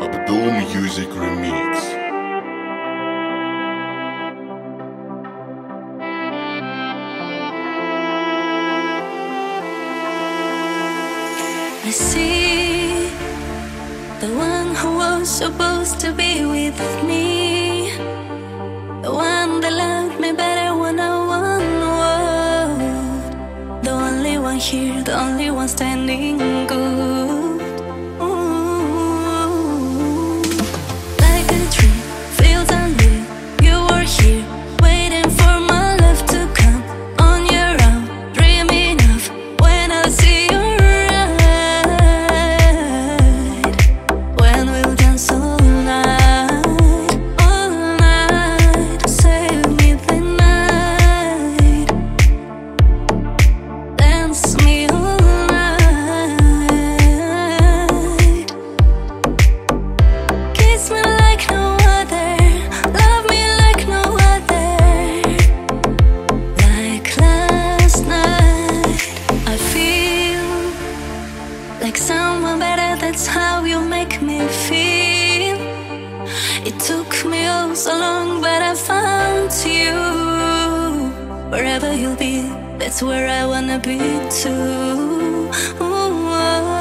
Abdul Music Remix. I see the one who was supposed to be with me, the one that loved me better when I would, the only one here, the only one standing good. Ooh. Like a dream, feels unreal. You were here, waiting for my love to come on your own, dreaming of when I see you. Like someone better, that's how you make me feel. It took me oh so long, but I found you. Wherever you'll be, that's where I wanna be too. Ooh, oh.